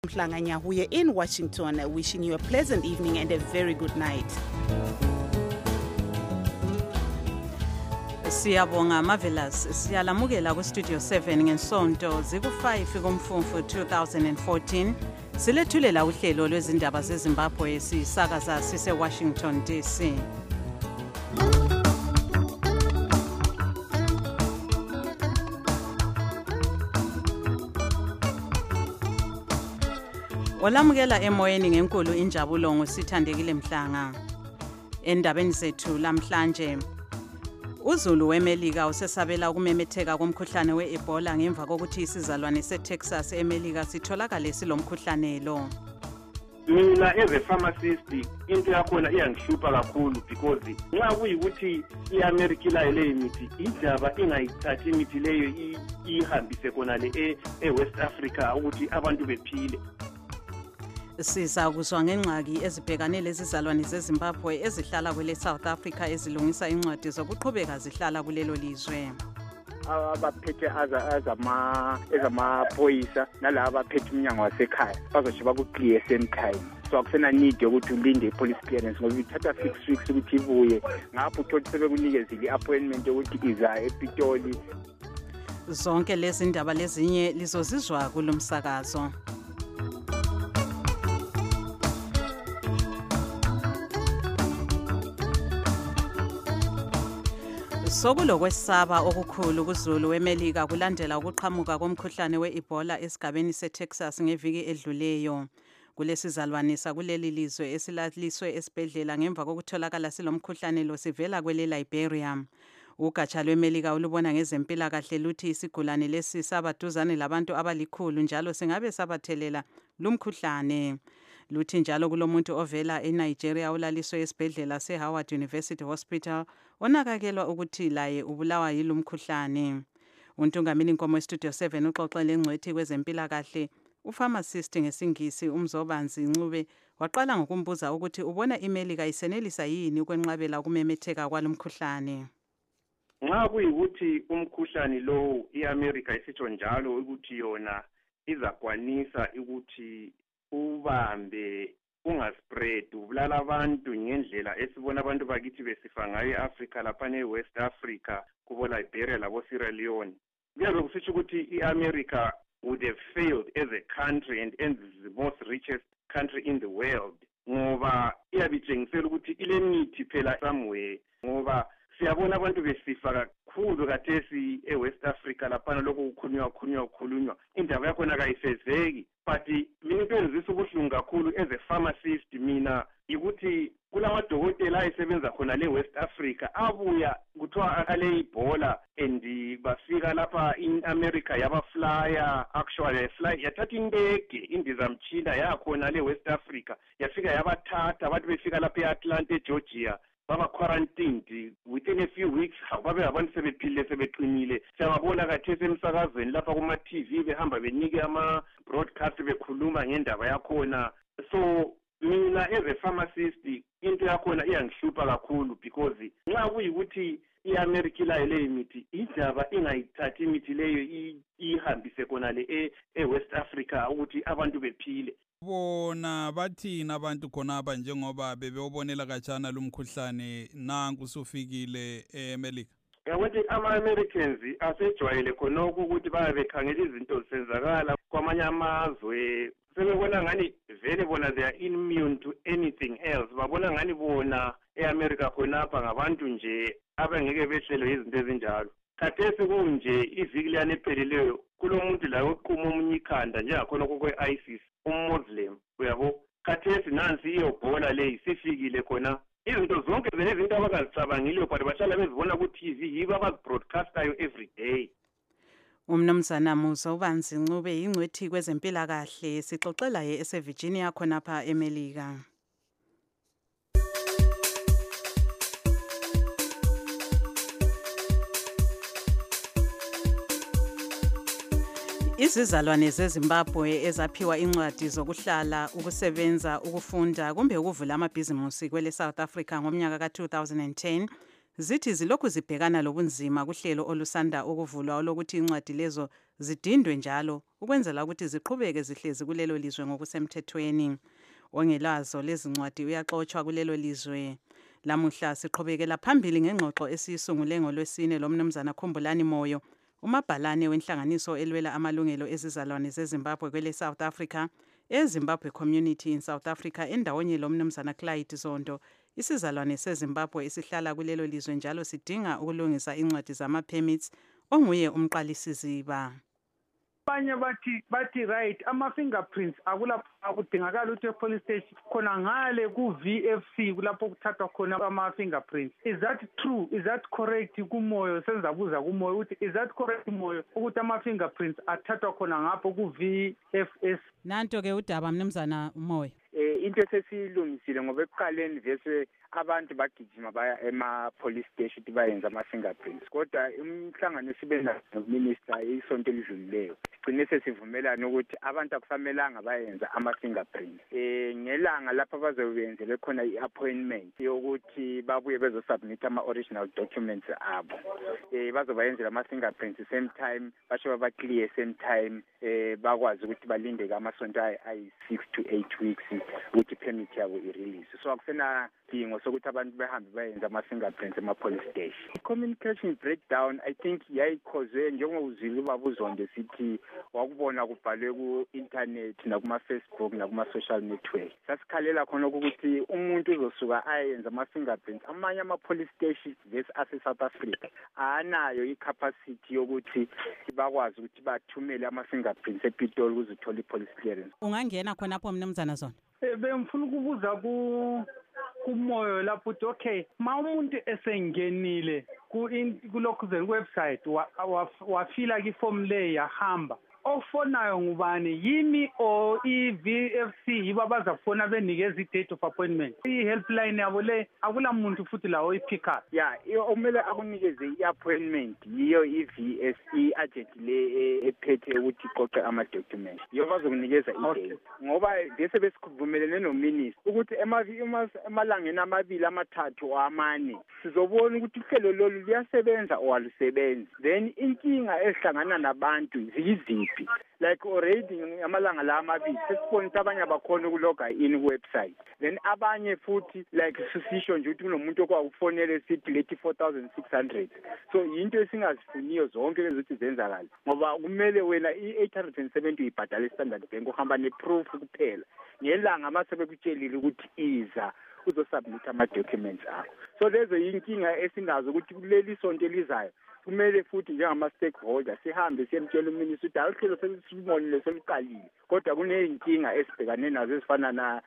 Mhlanga Nyahuye in Washington, wishing you a pleasant evening and a very good night. Siyabonga Marvelous, siyalamukela ku Studio 7 ngesonto ziku-5 kuMfumfu 2014. Silethulela uhlelo lwezindaba zeZimbabwe sisakaza sise Washington DC. Olamukela emoyeni ngenkulu injabulo ngosithandekile Mhlanga. Endabeni zethu lamhlanje uZulu weMelika usesabela ukumemetheka komkhuhlane weEbola ngemva kokuthi isizalwane seTexas eMelika sitholakale silomkhuhlane lo. Mina as a pharmacist into yakhona iyangihlupha kakhulu because nxa kuyikuthi iAmerica ile imithi indaba ingayithathi imithi leyo ihambise khona le eWest Africa ukuthi abantu bephile. Siza kuzwa ngengxaki ezibhekane lezizalwane zeZimbabwe ezihlala kwele South Africa ezilungisa incwadi zokuqhubeka zihlala kulelo lizwe. Abaphethe ezamaphoyisa nalabo abaphethe umnyango wasekhaya bazothi baku-clear same time. So akusena need yokuthi ulinde i-police clearance ngoba ithatha 6 weeks ukuthi ibuye. Ngapho uthole sebekunikezile i-appointment yokuthi iza ePitoli. Zonke lezi ndaba lezinye lizozizwa kulomsakazo. Sokulokwesaba okukhulu kuZulu weMelika kulandela ukuqhamuka komkhuhlane weEbola esigabeni seTexas ngeviki edluleyo. Kulesizalwanisa kuleli lizwe esilaliswe esibhedlela ngemva kokutholakala silomkhuhlane lo sivela kwele Liberia. Ugatsha lweMelika olubona ngezempilakahle luthi isigulane lesi sabaduzane labantu abalikhulu njalo singabe sabathelela lumkhuhlane. Luthi njalo kulomuntu ovela eNigeria ulaliswe esibhedlela seHoward University Hospital onakakelwa ukuthi laye ubulawa yilumkhuhlane. Untungameli Nkomo Studio 7 uxoxele ngcwethi kwezempilakahle upharmacist ngesingisi uMzobanzi Ncube waqala ngokumbuza ukuthi ubona iMelika isenelisa yini ukwenqabela ukumemetheka kwalomkhuhlane. Nxa kuyikuthi umkhuhlane lo iAmerica isitsho njalo ukuthi yona izakwanisa ukuthi ubambe ungaspread ubulala abantu ngendlela esibona abantu bakithi besifa ngayo eAfrica lapha neWest Africa kubo Liberia labo Sierra Leone. Kuyabe kusitsho ukuthi iAmerica would have failed as a country and the most richest country in the world ngoba iyabitshengisela ukuthi ile mithi phela somewhere ngoba siyabona abantu besifa kakhulu kathesi eWest Africa lapha lokho kukhulunywa indaba yakhona kayifezeki. But mina into enzisa ubuhlungu kakhulu as a pharmacist mina ukuthi kulamadokotela ayisebenza khona le West Africa abuya kuthiwa akale Ebola and bafika lapha in America yabaflyer actually fly yathatha indege indizamtshina yakhona le West Africa yafika yabathatha abantu befika lapha eAtlanta eGeorgia baba quarantined within a few weeks babe abantu sebephile sebeqinile siyababona kathesi emsakazweni lapha kuma TV behamba benike ama broadcast bekhuluma ngendaba yakhona. So mina as a pharmacist into yakhona iyangihlupha kakhulu because nxa kuyikuthi iAmerica ile imithi indaba ingayithathi imithi leyo ihambise khona le eWest Africa ukuthi abantu bephile. Bona bathina abantu khonapha njengoba bebewubonela kajana lumkhuhlane nanku usufikile eMelika. Ukuthi ama-Americans asejwayele khonokho ukuthi babe bekhangela izinto zisenzakala kwamanye amazwe sebebona ngani vele bona they are immune to anything else. Babona ngani bona eAmerica khonapha ngabantu nje abangeke behlelwe izinto ezinjalo. Khathesi kunje iviki liyane ephelileyo kulomuntu la oqhuma omunye ikhanda njengakhona kwe-ISIS ummuslim uyabo. Khathesi nansi iEbola le isifikile khona izinto zonke zezinto abangazicabangile but bahlala bezibona ku TV yibo abazibroadcastayo every day. Umnumzana Muzobanzi Ncube ingcwethi kwezempilakahle sixoxela eseVirginia khonapha eMelika. Izizalwane zeZimbabwe ezaphiwa incwadi zokuhlala, ukusebenza, ukufunda kumbe ukuvula amabhizimusi kwele South Africa ngomnyaka ka-2010 zithi zilokhu zibhekana lobunzima kuhlelo olusanda ukuvulwa olokuthi incwadi lezo zidindwe njalo ukwenzela ukuthi ziqhubeke zihlezi kulelo lizwe ngokusemthethweni. Ongelazo lezi ncwadi uyaxotshwa kulelo lizwe. Lamuhla siqhubekela phambili ngengxoxo esiyisungule ngoLwesine loMnumzana Khumbulani Moyo, umabhalane wenhlanganiso elwela amalungelo ezizalwane zeZimbabwe kwele South Africa, eZimbabwe Community in South Africa, endawonye loMnumzana Clyde Zondo, isizalwane seZimbabwe esihlala kulelo lizwe njalo sidinga ukulungisa incwadi zama-permits, onguye umqalisiziba. Abanye bathi right ama-fingerprints akulapho akudingakala ukuthi e-police station khona ngale ku-VFC kulapho kuthathwa khona ama-fingerprints. Is that true? Is that correct? Kumoyo senzabuza kumoyo ukuthi is that correct Moyo ukuthi ama-fingerprints athathwa khona ngapho ku-VFS? Nanto-ke udaba Mnumzana Moyo. Into sesiyilungisile ngoba ekuqaleni vese abantu bagijima baya ema-police station ukuthi bayenze ama-fingerprints, kodwa umhlangano esibenza nominister isonto elidlulileyo sigcine sesivumelana ukuthi abantu akusamelanga bayenza ama-fingerprints. Ngelanga lapho bazobenzele khona i-appointment yokuthi babuye bezosubmit ama-original documents abo. Bazobayenzela ama-fingerprints same time, basho baba-clear same time, bakwazi ukuthi balindeke amasonto ayi-6 to 8 weeks ukuthi permit yabo i-release. So akusena dingo sokuthi abantu behambe bayenza ama-fingerprints ema-police station. I-communication breakdown I think yayikhozwe njengozile ubaba uZondo sithi wakubona kubhalwe ku-internet nakuma-Facebook nakuma-social network. Sasikhalela khona ukuthi umuntu uzosuka ayenza ama-fingerprints. Amanye ama-police station ase-South Africa anayo i-capacity yokuthi bakwazi ukuthi bathumele ama-fingerprints ePitoli ukuze uthole i-police clearance. Ungangena khonapho Mnumzana Zondo. Bengifuna ukubuza kumoyo lapho ukuthi okay ma umuntu esengenile kulokhuzeni website wafila iform le yahamba ofonayo ngubani yimi o i-VFC yiba bazafona benikeza i-date of appointment i-helpline yabo le akula muntu futhi lawo i-pick up omele akunikeze i-appointment yiyo i-VS i-agent le ephethe ukuthi iqoqe ama-documents yiyo bazokunikeza i-date ngoba bese besivumelene nominister ukuthi emalangeni amabili amathathu amane sizobona ukuthi uhlelo lolu luyasebenza or alusebenzi, then inkinga ehlangana nabantu ziyiziphi. Like already amalanga la amabili sesibona ukuthi abanye abakhona ukuloga in website, then abanye futhi like sisisho nje ukuthi kunomuntu okwakufonele sithi lethi 4600. So into esingazifuniyo zonke lezothi zenzakala ngoba kumele wena i-870 uyibhadala e-Standard Bank uhamba ne-proof kuphela ngelanga mase bekutshelile ukuthi iza uzosubmit ama-documents akho. So lezo yinkinga esinazo ukuthi kuleli sonto elizayo kumele futhi njengama-stakeholder sihambe siyemtshela uminister ukuthi awuhlelo selisibonile seliqalile, kodwa kuney'nkinga esibhekane nazo ezifana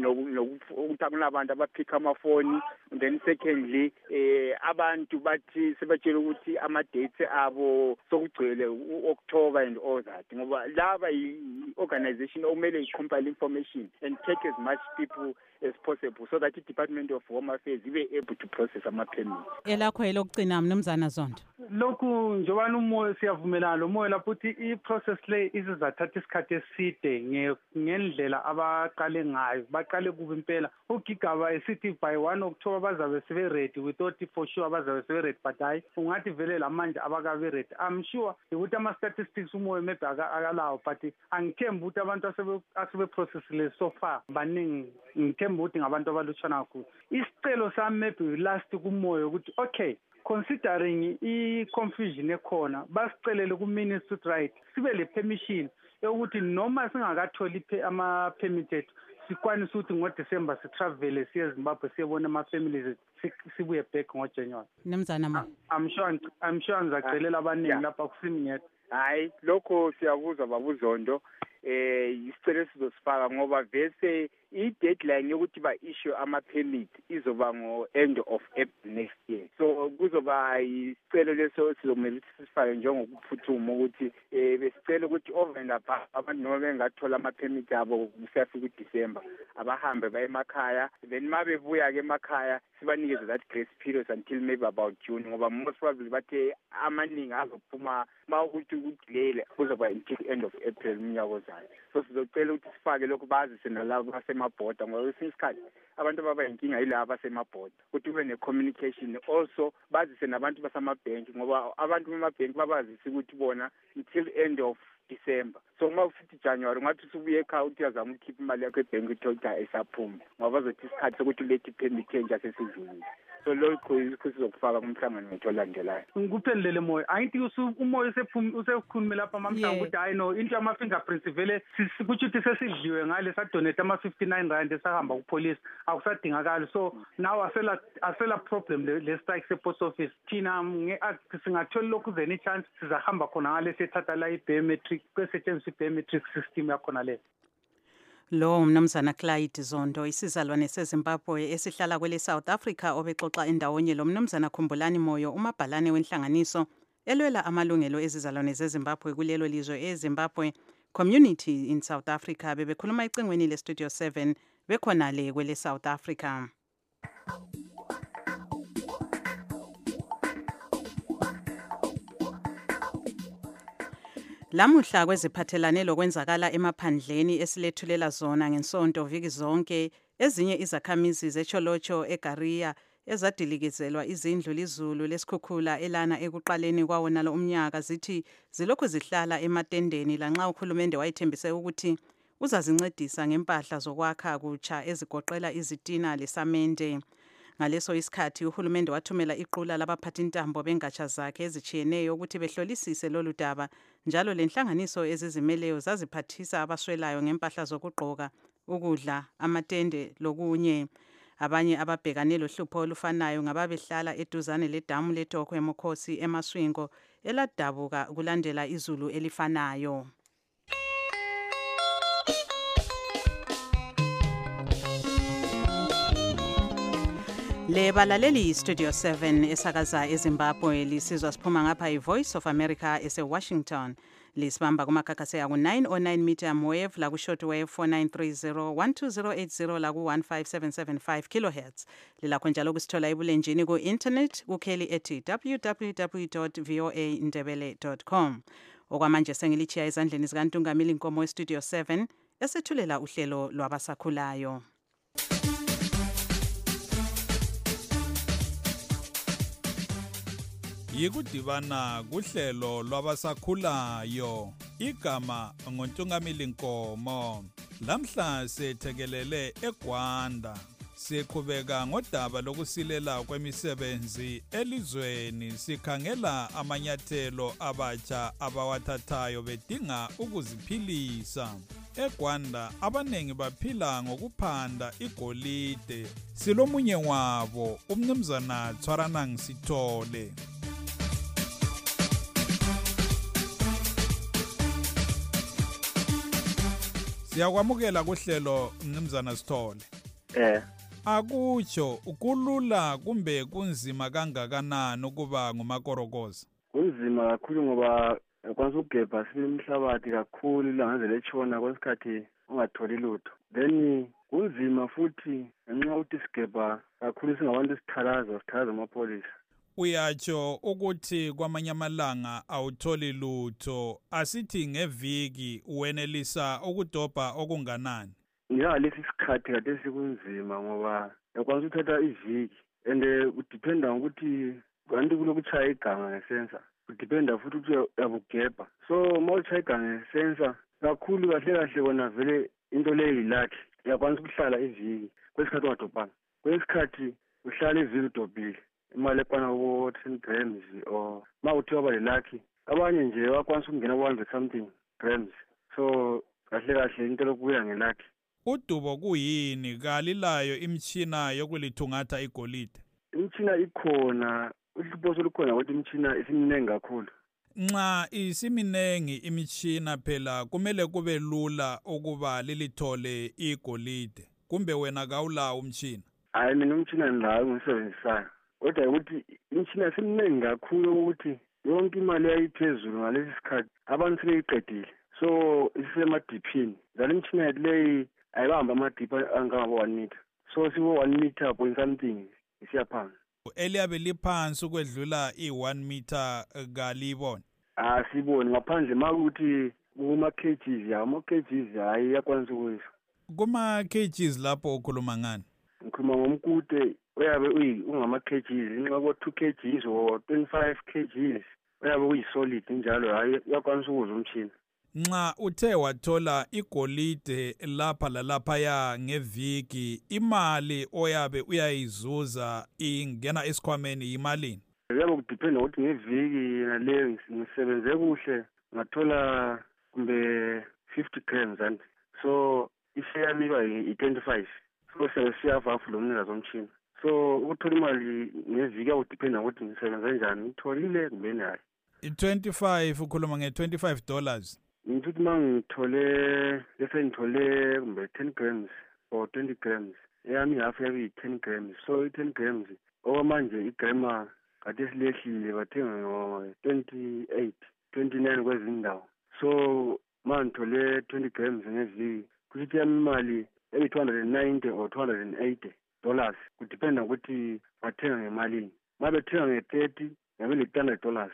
ukuthi akunabantu abaphikha amafoni, and then secondly abantu bathi sebatshela ukuthi ama-dates abo sokugcwele u-October and all that, ngoba laba yi-organization okumele i-compile information and take as much people as possible so that i-Department of Home Affairs ibe able to process ama-permits. Elakho elokugcina Mnumzana Zondo. Lokhu njobana umoya siyavumelana lo moya lapho ukuthi i-process le izizathatha isikhathi eside ngendlela abaqale ngayo, baqale kubi impela. Ugigaba esithi by 1 October bazabe sebe ready, we thought for sure bazabe sebe ready, but hayi ungathi vele lamanje abakabe ready. I'm sure ukuthi ama-statistics umoya maybe akalawo, but angithembi ukuthi abantu asebe processile so far baningi, ngithemba ukuthi ngabantu abalutshwana kakhulu. Isicelo sami maybe last kumoya ukuthi okay considering i-confusion ekhona basicelele ku-minister ukuthi right sibe le permission yokuthi noma singakatholi ama-permit ethu sikwanise ukuthi ngoDisemba sitravele siye eZimbabwe siyebona ama-families sibuye back ngoJanuary. Mnumzana Ma. I'm sure ngizacelela abaningi lapha kusimnyethe. Hayi lokho siyabuza babuZondo isicelo sizosifaka ngoba vese i-deadline yokuthi ba-issue ama-permit izoba ngo-end of April next year. So kuzoba isicelo leso sizomele ukuthi sisifake njengokuphuthuma ukuthi besicela ukuthi over and above abantu noma bengathola ama-permit abo kusiyafika uDisemba abahambe baye emakhaya, then ma bebuya-ke emakhaya sibanikeze that grace period until maybe about June ngoba most probably bathe amaningi azophuma ma ukuthi ukudelay kuzoba until end of April umnyaka ozayo. So sizocela ukuthi sifake lokhu bazise nalabo basemabhoda ngoba kwesinye isikhathi abantu ababayinkinga yilabo basemabhoda ukuthi kube ne-communication also bazise nabantu basamabhenki ngoba abantu bamabhenki babazise ukuthi bona until end of December. So uma usithi January ngathi usubuye ekhaya uthi uyazama ukukhipha imali yakho ebhenki uthi ayisaphume ngoba bazothi isikhathi sokuthi ulethe i-permit change asesivile. So lokho sizokufaka kumhlangano wethu olandelayo. Ngikuphendulele Moyo, angithi uMoyo usekhulume lapha amamhlanje ukuthi hayi no into yama-fingerprints vele kutsho ukuthi sesidliwe ngale sadonate ama-59 esahamba kupolice akusadingakali. So now asela problem le strike se-post office. Thina singathola lokhu then i-chance sizahamba khona ngale sethatha la i-biometric kwesetshenziswa i-biometric system yakhona le. Lo mnumzana Clyde Zondo isizalwane seZimbabwe esihlala kwele South Africa obexoxa endawonye lo mnumzana Khumbulani Moyo umabhalane wenhlanganiso elwela amalungelo ezizalwane zeZimbabwe kulelo lizwe eZimbabwe Community in South Africa bebekhuluma icingweni le Studio 7 bekhona le kwele South Africa. Lamuhla kweziphathelane lokwenzakala emaphandleni esilethulela zona ngensonto viki zonke ezinye izakhamizi zeCholocho eGaria ezadilikizelwa izindlu lizulu lesikhukhula elana ekuqaleni kwawona lo umnyaka zithi zilokhu zihlala ematendeni lanxa ukhulumende wayethembise ukuthi uzazincedisa ngempahla zokwakha kutsha ezigoqela izitina lesamende. Ngaleso isikhathi uhulumende wathumela iqula labaphathintambo bengatsha zakhe ezichiyeneyo ukuthi behlolisise lolu daba njalo lenhlanganiso ezizimeleyo zaziphathisa abaswelayo ngempahla zokugqoka ukudla amatende lokunye. Abanye ababhekane lohlupho olufanayo ngababehlala eduzane ledamu leTokwe Mkhosi eMaswingo eladabuka kulandela izulu elifanayo. Le balaleli Studio 7 esakaza eZimbabwe lisizwa siphuma ngapha iVoice of America eseWashington. Lisibamba kumakakase yaku 909 meter wave la ku shortwave 4930 12080 la ku 15775 kilohertz. Lilakho njalo kusithola ebulenjini ku internet kukheli ethi www.voandebele.com. Okwamanje sengilichiya ezandleni zikaNtungamili Nkomo eStudio 7 esethulela uhlelo lwabasakhulayo. Yikudibana kuhlelo lwabasakhulayo igama ngoNtungamili Nkomo. Lamhla sethekelele eGwanda siqhubeka ngodaba lokusilela kwemisebenzi elizweni sikhangela amanyathelo abatsha abawathathayo bedinga ukuziphilisa. eGwanda abanengi baphila ngokuphanda igolide. Silomunye wabo umnumzana Tshwaranang Sithole. Siyakwamukela kuhlelo mnumzana Sithole. Akutsho kulula kumbe kunzima kangakanani ukuba ngumakorokoza? Kunzima kakhulu ngoba kwanza ugebha simhlabathi kakhulu langaze letshona kwesikhathi ungatholi lutho. Then kunzima futhi ngenxa ukuthi sigebha kakhulu singabantu sithalaza amapholisa. Uyatsho ukuthi kwamanye amalanga awutholi lutho, asithi ngeviki wenelisa ukudobha okunganani? Lesi sikhathi kade sikunzima ngoba yakwanisa ukuthatha iviki and udependa ngokuthi kanti kulokuchaya iganga ngesensa, udependa futhi ukuthi uyabugebha. So uma uchaya iganga ngesensa kakhulu kahle kona vele into leyo yilakhi, yakwanisa ukuhlala iviki kwesikhathi ungadobhanga, kwesikhathi uhlala iviki udobhile imali efana ko 10 grams or mawuthi waba lelakhi abanye nje wakwanisa ukungena ku 100 something grams. So kahle into lokubuya ngelakhi. Udubo kuyini kalilayo imtshina yokulithungatha igolide? Imtshina ikhona, uhlupho olukhona ukuthi imtshina isiminengi kakhulu. Nxa isiminengi imtshina phela kumele kube lula ukuba lilithole igolide. Kumbe wena kawulawo umtshina? Hayi mina umtshina ndilawo ngisebenzisayo. Kodwa ukuthi imtshina isiminengi kakhulu ukuthi yonke imali yayiphezulu ngalesi sikhathi abantu sebeyiqedile. So isemadipini. Zale imtshina leyi ayibamba amadiphi angaba 1 meter. So sibo 1 meter point something isiyaphansi. Eliyabe liphansi ukwedlula i1 meter kalibona? Siboni ngaphandle makuthi kuma kgs ama kgs hayi yakwanisa ukuyisa. Kuma kgs lapho ukhuluma ngani? Ngikhuluma ngomkude uyabe ungama kgs inxa ko 2 kgs or 25 kgs uyabe uyisolid njalo hayi yakwanisa ukuza umtshina. nxa uthe wathola igolide lapha lalaphaya ngeviki, imali oyabe uyayizuza ingena esikhwameni yimalini? Kuyabe kudiphenda ukuthi ngeviki naleyo ngisebenze kuhle ngathola kumbe 50 grams and so ishare yami iba i-25. So siyavafu lo mnikazi womtshini. So ukuthola imali ngeviki kuyawudiphenda ukuthi ngisebenze njani, ngitholile kumbe hayi. I-25 ukhuluma nge$25. Ngithi uma ngithole kumbe 10 grams or 20 grams, eyami half yabe yi-10 grams. So i-10 grams okwamanje igrama kade silehlile bathenga ngo-28-29 kwezindawo. So ma ngithole 20 grams ngeviki kuthi yami imali eyi-$290 or $280 kudiphenda ukuthi bathenga ngemalini. Ma bethenga nge-30 yabe li-$300.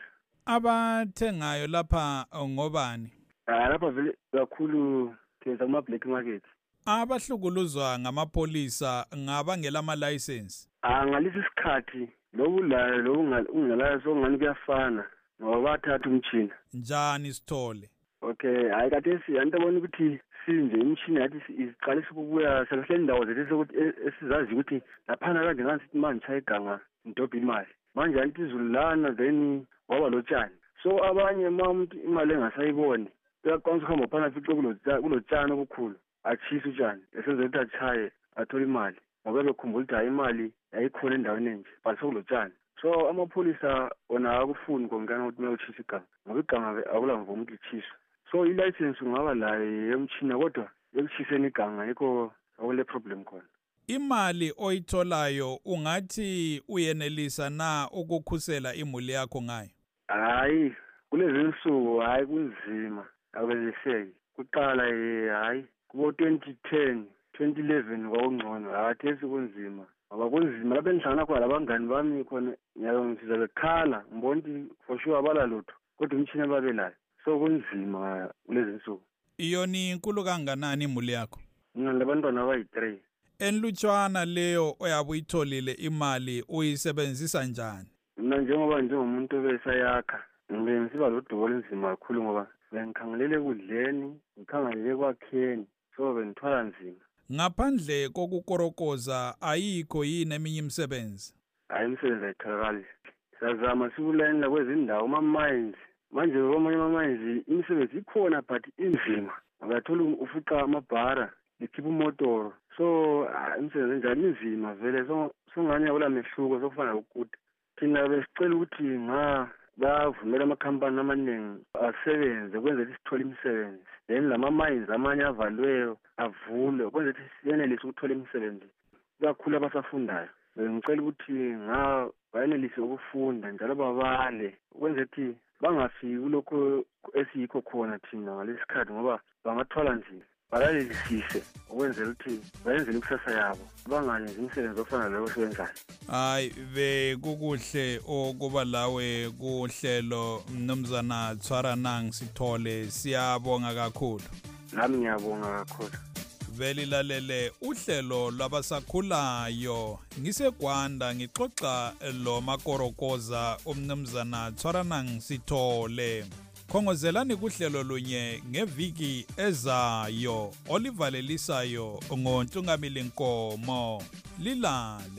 Abathengayo lapha ngobani? Lapha vele kakhulu thenza kuma-black market. Abahlukuluzwa ngamapolisa ngabangela ama-license? Ngalesi sikhathi lobu layo lobu ungelayo sokungani kuyafana ngoba bathatha umtshini. Njani sithole? Okay, hayi kade siyantobona ukuthi sinje imtshini yathi isiqalisa ukubuya selehle indawo zethu sokuthi esizazi ukuthi laphana kade ngasithi manje chaya iganga ndobha imali. Manje anti izulu lana then waba lotshani. So abanye umuntu imali engasayiboni uyakwanisa ukuhamba phana fice kulotshani obukhulu achisa utshani esenza ukuthi achaye athola imali ngoba bekhumbula ukuthi hayi imali yayikhona endaweni enje but sokulotshani. So amapholisa wona akufuni konkana ukuthi uyachisa iganga ngoba iganga akulamvumo ukuthi lichiswe. So i-license ungaba layo yemtshina kodwa ekuchiseni iganga yikho akule problem khona. Imali oyitholayo ungathi uyenelisa na ukukhusela imuli yakho ngayo? Hayi kulezi nsuku hayi kunzima akwenziseki. Kuqala hayi kubo 2010 2011 kwakungcono akathesi kunzima ngoba kunzima lapho engihlangana khona labangani bami khona ngiyangisiza bekhala ngibona ukuthi for sure abalalutho kodwa umtshini ababelayo. So kunzima kulezi nsuku. Iyoni inkulu kanganani imuli yakho? Nginalabantwana abayi-3. Enlutshwana leyo oyabe uyitholile imali uyisebenzisa njani? Mina njengoba njengomuntu obesayakha ngisiba lodubo olunzima kakhulu ngoba bengikhangelele ekudleni ngikhangelele ekwakheni so bengithwala nzima. Ngaphandle kokukorokoza ayikho yini eminye imisebenzi? Hayi imisebenzi ayitholakali. Siyazama sikulayinela kwezindawo ama-mines. Manje kwamanye ama-mines imisebenzi ikhona but inzima. Ungathola ufica amabhara likhipha umotoro. So imisebenzi enjalo inzima vele songani yakula mehluko sokufana ukuthi thina besicela ukuthi bavumela amakhampani amaningi asebenze kwenza ukuthi sithole imisebenzi. Then lama-mines amanye avalweyo avulwe kwenza ukuthi siyenelise ukuthola imisebenzi kakhulu abasafundayo. Ngicela ukuthi bayenelise ukufunda njalo babale kwenza ukuthi bangafiki kulokho esiyikho khona thina ngalesikhathi ngoba bangathwala nzima. Balalelisise ukwenzela ukuthi bayenzele ikusasa yabo banganyenzi imisebenzi ofana leyo osebenzayo. Hayi bekukuhle okuba lawe kuhlelo mnumzana Tshwaranang Sithole, siyabonga kakhulu. Nami ngiyabonga kakhulu. Velilalele uhlelo lwabasakhulayo ngiseGwanda ngixoxa lo makorokoza umnumzana Tshwaranang Sithole. Khongozelani kuhlelo lunye ngeviki ezayo olivalelisayo ngoNtungamili Nkomo. Lilale.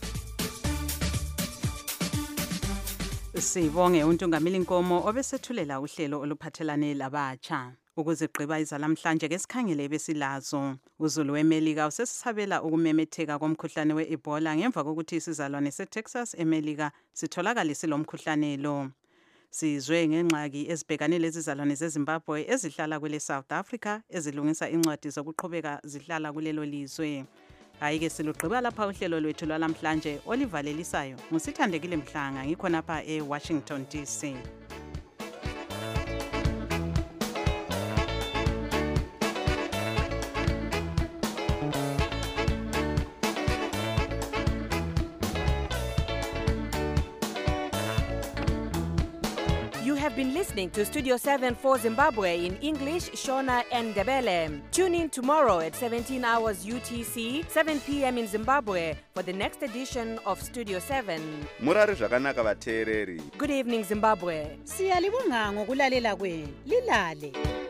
Sibonge uNtungamili Nkomo obesethulela uhlelo oluphathelane labatsha. Ukuzigqiba izalamhlanje ke sikhangele besilazo. Uzulu weMelika usesisabela ukumemetheka komkhuhlane weEbola ngemva kokuthi isizalwane seTexas eMelika sitholakala silomkhuhlane lo. Sizwe ngengxaki ezibhekane lezizalwane zeZimbabwe ezihlala kwele South Africa ezilungisa incwadi zokuqhubeka zihlala kulelo lizwe. Hayi ke silugqiba lapha uhlelo lwethu lwalamhlanje olivalelisayo. Ngusithandekile Mhlanga ngikhona lapha eWashington DC. Been listening to Studio 7 for Zimbabwe in English, Shona and Ndebele. Tune in tomorrow at 17 hours UTC, 7 p.m. in Zimbabwe for the next edition of Studio 7. Murari zvakanaka vateereri. Good evening, Zimbabwe. Siyalibonga ngokulalela kwenu. Lilale.